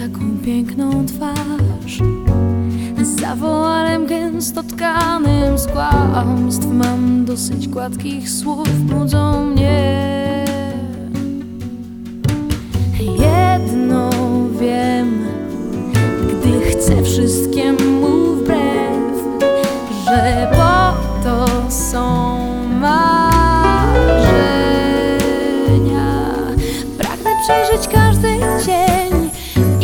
taką piękną twarz. Za woalem gęsto tkanym z kłamstw mam dosyć gładkich słów, nudzą mnie. Jedno wiem, gdy chcę wszystkiemu wbrew, że po to są marzenia. Pragnę przeżyć każdy